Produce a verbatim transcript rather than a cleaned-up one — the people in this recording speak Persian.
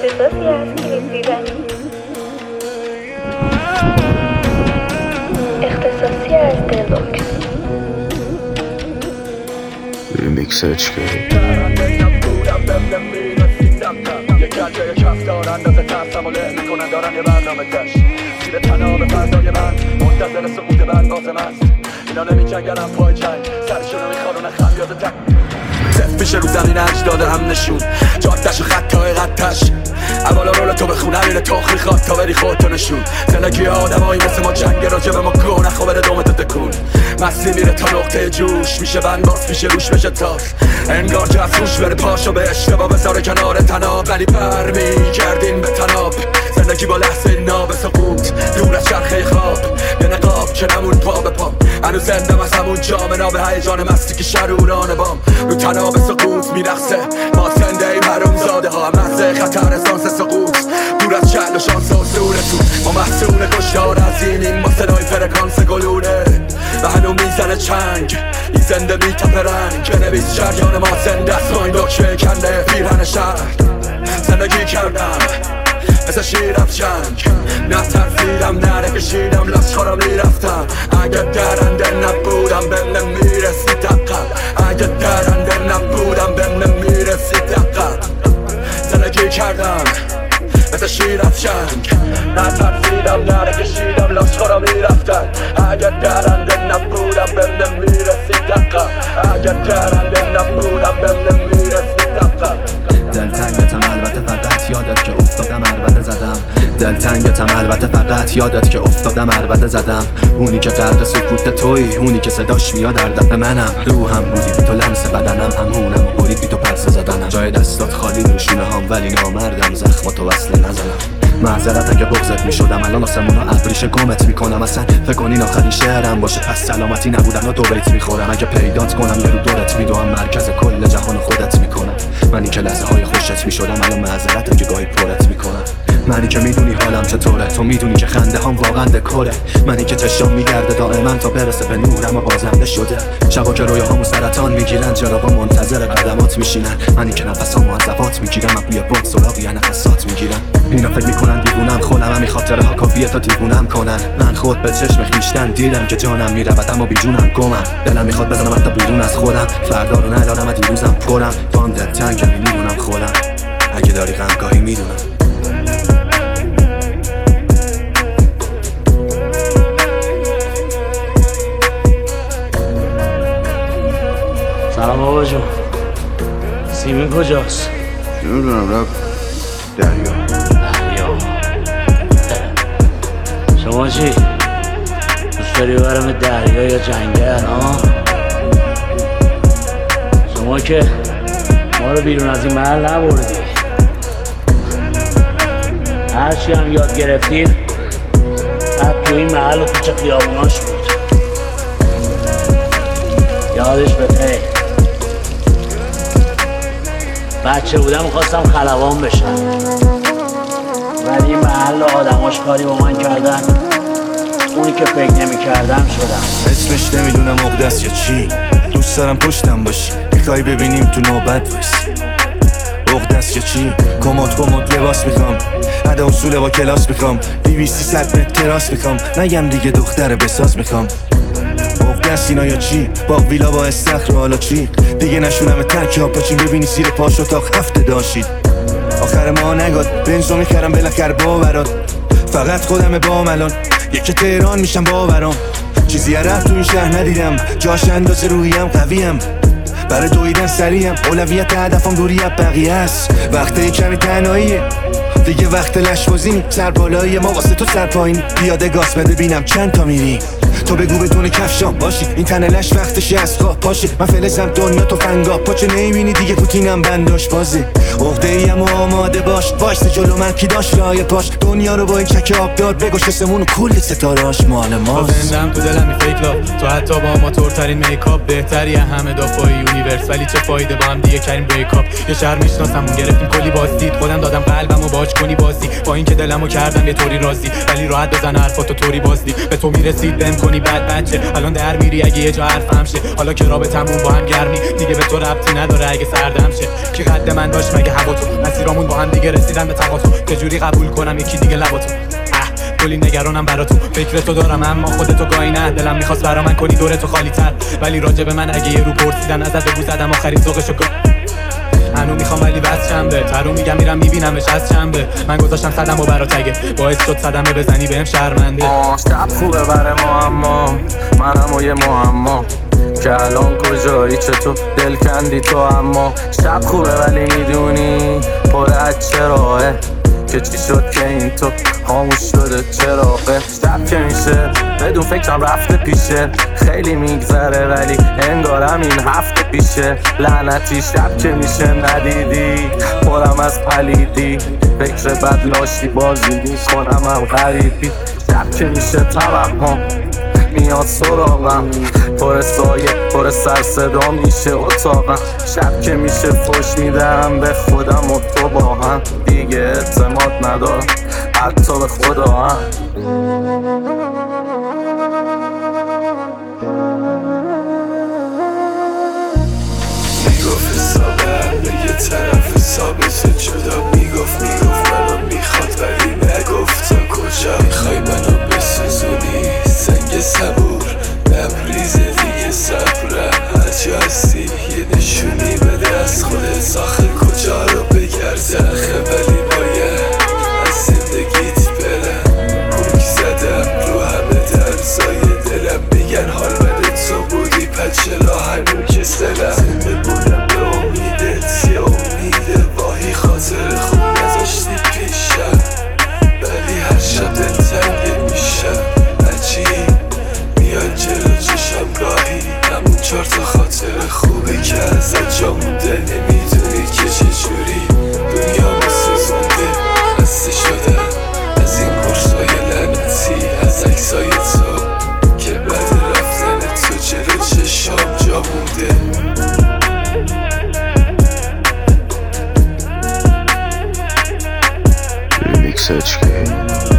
اختصاصی از کلیپ دیدنی، اختصاصی از دلوکس. ریمیکس اچ که یک گرچه یک هفتار اندازه ترسم و له میکنن دارن یه برنامه دشت زیر تناب فردای من منتظر سقوط بندازم است. اینا نمیجنگرن پای جنگ سرشونو میخارونه خمیازه تک صف میشه رو زمین اجداد هم نشون جادش و خطای قطش اولا رول تو بخون همین تخ میخواد تا بری خودتو نشون. زندگی آدم هایی مثل ما جنگ راجبه ما گو نخوا بده دومتو تکون. مستی میره تا نقطه جوش میشه بند باز میشه روش بشه تاس انگار که از روش بره پاشو به اشتباه بذاره کنار تناب ولی پر میگردین به تناب. زندگی با لحظه ناب سقوط دور از چرخه خواب یه نقاب که نمون پا به پام هنوز زندم از همون جام ناب هیجان مستی که شروران بام رو تناب سقوط میرخصه ما زنده ایم حروم زاده ها مرزه خطر اسانس سقوط دور از چهل و شانس و سورتون ما محصول کشتار عظیمیم ما صدای فرکانس گلوله و هنو میزنه چنگ این زنده بی تپ رنگ بنویس جریان ما زنده است ما این دکشه کنده پیرهن شهر زندگی کردم مثل شیر از جنگ نترسیدم نره کشیدم لشخارا میرفتم اگه درنده نبودم بهم نمیرسید دقم اگه درنده نبودم بهم نمیرسید دقم زندگی کردم مثل شیر از جنگ نترسیدم نره کشیدم لشخارا میرفتم اگه درنده نبودم بهم نمیرسید دقم اگه درنده نبودم بهم نمیرسید دقم. دلتنگتم البته فقط یادت که افتادم البته زدم دلتنگتم البته فقط یادت که افتادم البته زدم اونی که غرق سکوت توی اونی که صداش میاد در دف منم روحم بودی بی تو لمس بدنم همونم و برید بی تو پرسه زدنم جای دستات خالی نوشونه هم ولی نامردم زخماتو وصله نزنم معذرت اگه بغضت میشدم الان آسمونا ابریش گمت میکنم اصلا فکر کنین آخرین شعرم باشه پس سلامتی نبودن و دو بیت میخورم اگه پیدات کنم یه رو دورت میدوام مرکز کل جهان خودت میکنم منی که لحظه های خوشت میشدم الان معذرت اگه گاهی پرت میکنم منی که میدونی حالم چطوره تو میدونی که خنده هم واقعا دکوره منی که چشام میگرده دائما تا برسه به نورم و بازنده شده شبا که رویاهامو سرطان میگیرن چراغا منتظر قدمات میشینن منی که نفسامو از زبات میگیرم بوی باد سراغی نفسات میگیرم اینا فکر میکنن دیوونم خودم همین خاطره ها کافیه تا دیوونم کنن من خود به چشم خیشتن دیدم که جانم میرود اما بیجونم گمم دلم میخواد بزنم حتی بیرون از خودم فردا رو ندارم و دیروزم پرم تو هم دلتنگم میدونم خودم اگه داری غمگاهی میدونم. سلام بابا جون سیمین کجاست؟ نمیدونم رفت دریا دریا شما چی؟ دوست داری برم دریا یا جنگل ها؟ شما که ما رو بیرون از این محل نبردی هرچی هم یاد گرفتید حد تو این محل و کوچه خیابوناش بود یادش بخیر بچه بودم میخواستم خلبان بشم ولی این محل آدماش کاری با من کردن اونی که فکر نمی کردم شدم اسمش نمیدونم عقده‌ست یا چی دوست دارم پشتم باشی میخوای ببینیم تو نوبت وایسی عقده‌ست یا چی کمد کمد لباس میخوام عده اصول با کلاس میخوام بیویستی صد متر تراس میخوام نگم دیگه دختر بساز میخوام عقده‌ست اینا یا چی با ویلا با استخر و حالا چی دیگه نشونم ترک ها پاچین ببینی زیر پاش اتاق هفته داشتید آخر ما نگاد بنزو میخرم بالاخره باورات فقط خودم بام الان یکی تهران میشم باورام چیزی رفت تو این شهر ندیدم جاش اندازه روحیم قویم برای دویدن سریم اولویت هدفم دوری از بقیه است وقت کمی تنهاییه دیگه وقت لشبازی سر بالایی ما واسه تو سر پایین پیاده گاز بده ببینم چند تا میری تو بگو بدون کفشام باشی این تنه لش وقتش از خواه پاشی من فلزم دنیا تو فنگا پاچه نمیبینی دیگه پوتینم بنداش بازی عقده ایم و آماده باش وایسته جلو من کی داشت رای پاش دنیا رو با این چک آب داد بگوش اسمون و کل ستارهاش مال ماست زندم تو دلم این فیک لاف تو حتی با آماتورترین میکاپ بهتری همه دافای یونیورس ولی چه فایده با هم دیگه کریم بریکاپ یه شهر میشناسمون گرفتیم کلی بازدید خودم دادم قلبمو باج کنی بازی با اینکه دلمو کردم یه طوری راضی ولی راحت بزن حرفاتو طوری بازدی به تو میرسید بهم کنی میکنی بد بچه. الان در میری اگه یه جا حرفم شه، حالا که رابطمون با هم گرمی دیگه به تو ربطی نداره اگه سردم شه. کی قد من داشت مگه هوا تو؟ مسیرامون با هم دیگه رسیدن به تقاطع، چجوری قبول کنم یکی دیگه لباتو؟ کلی نگرانم برا تو، فکر تو دارم اما خودتو گاهی نه. دلم میخواست برا من کنی دور تو خالی تر، ولی راجع به من اگه یه رو پرسیدن ازت بگو زدم آخرین ذوقشو گا. هنو میخوام ولی بس چنبه، ترو میگم میرم میبینمش از چنبه. من گذاشتم صدم و برا تگه، باعث شد صدمه بزنی بهم شرمنده. شب خوبه بره ما اما منم و یه معما که الان کجایی چطور دل کندی تو. اما شب خوبه ولی میدونی پر از چراهه که چی شد که این تو خاموش شده چراغه. شب که میشه بدون فکرم رفته پیشه، خیلی میگذره ولی انگارم این هفته پیشه. لعنتی شب که میشه ندیدی پرم از پلیدی، فکر بد لاشی بازی میکنم هم غریبی. شب که میشه توهم میاد سراغم، پر سایه پر سر صدا میشه اتاقم. شب که میشه فوش میدم به خودم و تو با هم، دیگه اعتماد ندارم حتی به خدا هم. میگفت حسابم به یه طرف ثابت جدا، میگفت میگفت منو میخواد ولی نگفت تا کجا. میخوای منو بسوزونی سنگ صبور نبریز دیگه صبرم، هرچی هستی یه نشونی بده از خودت، آخر کجا رو بگردم. ولی باید از زندگیت برم، کوک زدم رو همه درزای دلم. میگن حال بده تو بودی پس چرا هنو کسلم. زنده بودم به امیدت یه امید واهی، خاطر خوب نذاشتی پیشم ولی هر شب دلتنگه میشم. عجیب میاد جلو چشم گاهی همون چهار تا خاطر خوبی که ازت جا مونده. نمیدونی که چجوری دنیا مسوزونده، خسته شدم از این قرصای لعنتی، از عکسای تو که بعد رفتن تو جلو چشام جا مونده. Remix H K